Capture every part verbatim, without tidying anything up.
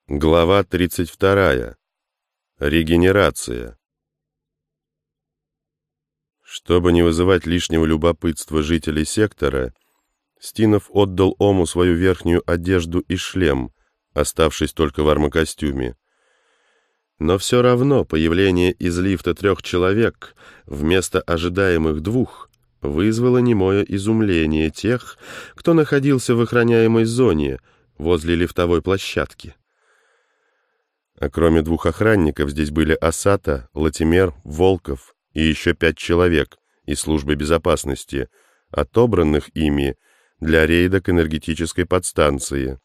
Глава тридцать вторая. Регенерация. Чтобы не вызывать лишнего любопытства жителей сектора, Стинов отдал Ому свою верхнюю одежду и шлем, оставшись только в армокостюме. Но все равно появление из лифта трех человек вместо ожидаемых двух вызвало немое изумление тех, кто находился в охраняемой зоне возле лифтовой площадки. А кроме двух охранников здесь были Асата, Латимер, Волков и еще пять человек из службы безопасности, отобранных ими для рейда к энергетической подстанции.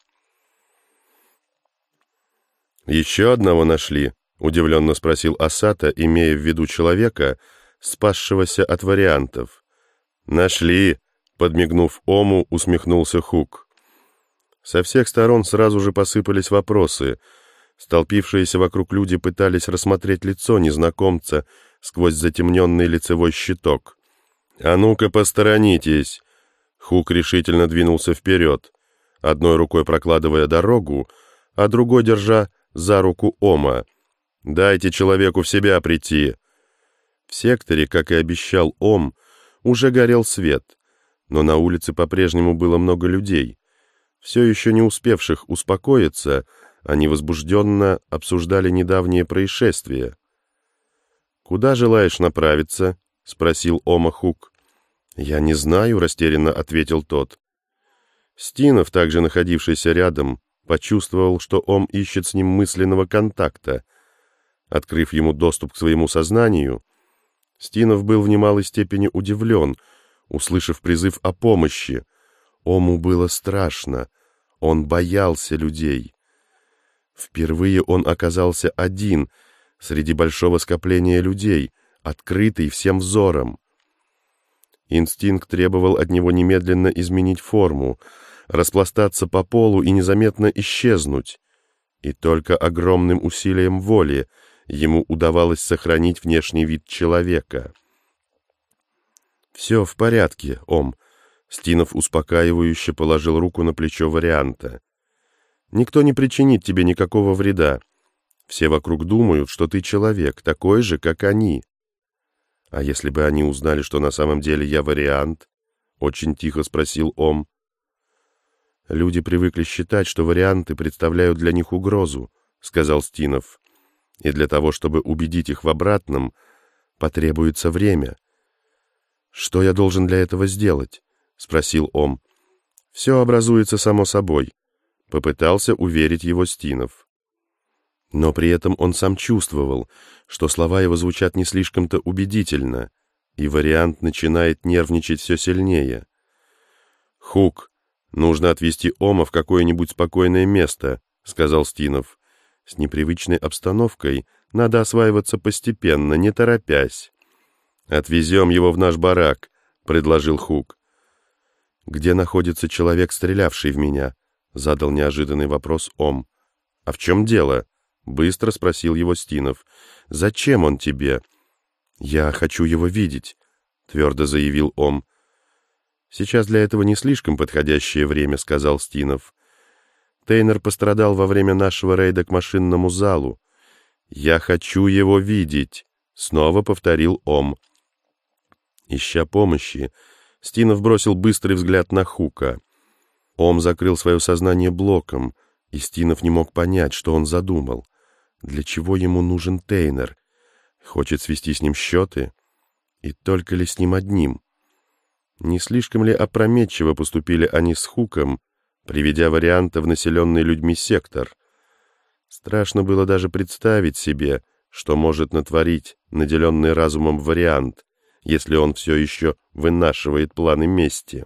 «Еще одного нашли?» — удивленно спросил Асата, имея в виду человека, спасшегося от вариантов. «Нашли!» — подмигнув Ому, усмехнулся Хук. Со всех сторон сразу же посыпались вопросы. Столпившиеся вокруг люди пытались рассмотреть лицо незнакомца сквозь затемненный лицевой щиток. «А ну-ка, посторонитесь!» Хук решительно двинулся вперед, одной рукой прокладывая дорогу, а другой держа за руку Ома. «Дайте человеку в себя прийти!» В секторе, как и обещал Ом, уже горел свет, но на улице по-прежнему было много людей. Все еще не успевших успокоиться, они возбужденно обсуждали недавнее происшествие. «Куда желаешь направиться?» — спросил Ома Хук. «Я не знаю», — растерянно ответил тот. Стинов, также находившийся рядом, почувствовал, что Ом ищет с ним мысленного контакта. Открыв ему доступ к своему сознанию, Стинов был в немалой степени удивлен, услышав призыв о помощи. Ому было страшно, он боялся людей. Впервые он оказался один среди большого скопления людей, открытый всем взором. Инстинкт требовал от него немедленно изменить форму, распластаться по полу и незаметно исчезнуть. И только огромным усилием воли ему удавалось сохранить внешний вид человека. «Все в порядке, Ом», — Стинов успокаивающе положил руку на плечо варианта. «Никто не причинит тебе никакого вреда. Все вокруг думают, что ты человек, такой же, как они». «А если бы они узнали, что на самом деле я вариант?» — очень тихо спросил Ом. «Люди привыкли считать, что варианты представляют для них угрозу», — сказал Стинов. «И для того, чтобы убедить их в обратном, потребуется время». «Что я должен для этого сделать?» — спросил Ом. «Все образуется само собой», — попытался уверить его Стинов. Но при этом он сам чувствовал, что слова его звучат не слишком-то убедительно, и вариант начинает нервничать все сильнее. «Хук, нужно отвезти Ома в какое-нибудь спокойное место», — сказал Стинов. «С непривычной обстановкой надо осваиваться постепенно, не торопясь». «Отвезем его в наш барак», — предложил Хук. «Где находится человек, стрелявший в меня?» — задал неожиданный вопрос Ом. «А в чем дело?» — быстро спросил его Стинов. «Зачем он тебе?» «Я хочу его видеть», — твердо заявил Ом. «Сейчас для этого не слишком подходящее время», — сказал Стинов. «Тейнер пострадал во время нашего рейда к машинному залу. Я хочу его видеть», — снова повторил Ом. Ища помощи, Стинов бросил быстрый взгляд на Хука. Ом закрыл свое сознание блоком, и Стинов не мог понять, что он задумал. Для чего ему нужен Тейнер? Хочет свести с ним счеты? И только ли с ним одним? Не слишком ли опрометчиво поступили они с Хуком, приведя варианта в населенный людьми сектор? Страшно было даже представить себе, что может натворить наделенный разумом вариант, если он все еще вынашивает планы мести.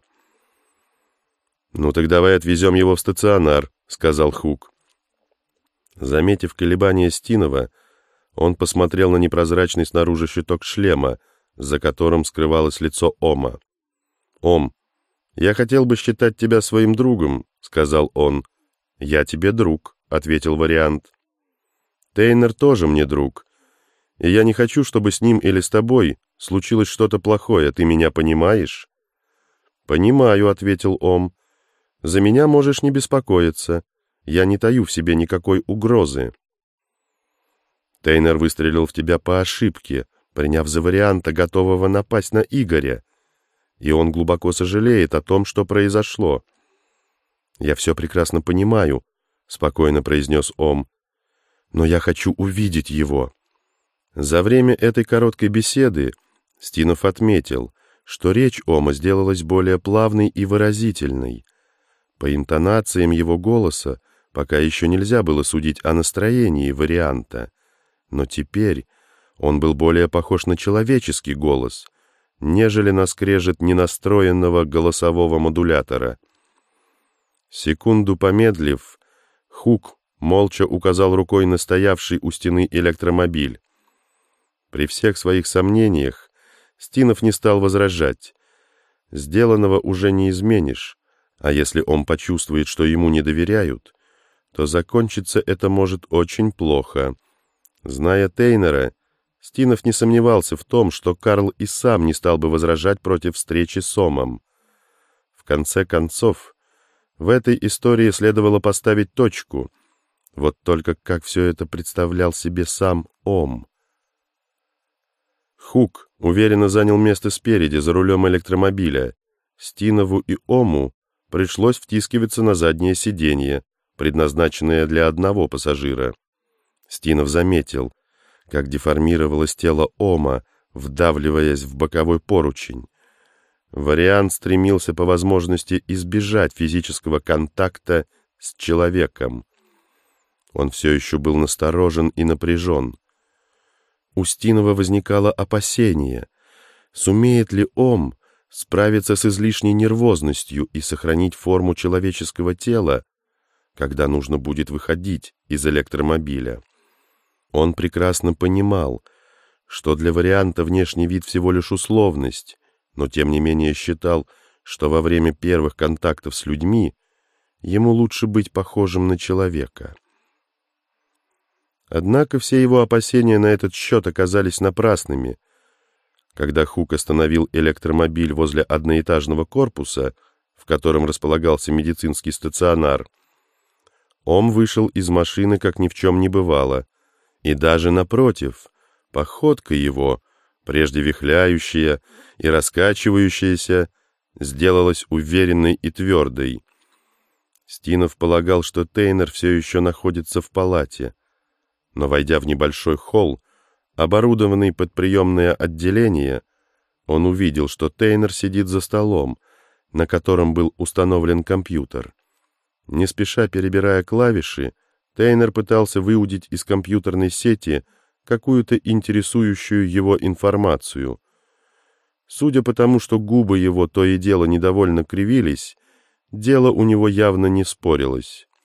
«Ну так давай отвезем его в стационар», — сказал Хук. Заметив колебания Стинова, он посмотрел на непрозрачный снаружи щиток шлема, за которым скрывалось лицо Ома. «Ом, я хотел бы считать тебя своим другом», — сказал он. «Я тебе друг», — ответил вариант. «Тейнер тоже мне друг, и я не хочу, чтобы с ним или с тобой случилось что-то плохое, ты меня понимаешь?» «Понимаю», — ответил Ом. «За меня можешь не беспокоиться. я не таю в себе никакой угрозы. Тейнер выстрелил в тебя по ошибке, приняв за варианта, готового напасть на Игоря, и он глубоко сожалеет о том, что произошло. «Я все прекрасно понимаю», — спокойно произнес Ом, — «но я хочу увидеть его». За время этой короткой беседы Стинов отметил, что речь Ома сделалась более плавной и выразительной. По интонациям его голоса пока еще нельзя было судить о настроении варианта, но теперь он был более похож на человеческий голос, нежели на скрежет ненастроенного голосового модулятора. Секунду помедлив, Хук молча указал рукой на стоявший у стены электромобиль. При всех своих сомнениях Стинов не стал возражать. Сделанного уже не изменишь, а если он почувствует, что ему не доверяют, то закончится это может очень плохо. Зная Тейнера, Стинов не сомневался в том, что Карл и сам не стал бы возражать против встречи с Омом. В конце концов, в этой истории следовало поставить точку. Вот только как все это представлял себе сам Ом. Хук уверенно занял место спереди, за рулем электромобиля. Стинову и Ому пришлось втискиваться на заднее сиденье, предназначенное для одного пассажира. Стинов заметил, как деформировалось тело Ома, вдавливаясь в боковой поручень. Вариант стремился по возможности избежать физического контакта с человеком. Он все еще был насторожен и напряжен. У Стинова возникало опасение, сумеет ли Ом справиться с излишней нервозностью и сохранить форму человеческого тела, когда нужно будет выходить из электромобиля. Он прекрасно понимал, что для варианта внешний вид всего лишь условность, но тем не менее считал, что во время первых контактов с людьми ему лучше быть похожим на человека. Однако все его опасения на этот счет оказались напрасными. Когда Хук остановил электромобиль возле одноэтажного корпуса, в котором располагался медицинский стационар, Ом вышел из машины, как ни в чем не бывало, и даже напротив, походка его, прежде вихляющая и раскачивающаяся, сделалась уверенной и твердой. Стинов полагал, что Тейнер все еще находится в палате, но, войдя в небольшой холл, оборудованный под приемное отделение, он увидел, что Тейнер сидит за столом, на котором был установлен компьютер. Не спеша перебирая клавиши, Тейнер пытался выудить из компьютерной сети какую-то интересующую его информацию. Судя по тому, что губы его то и дело недовольно кривились, дело у него явно не спорилось.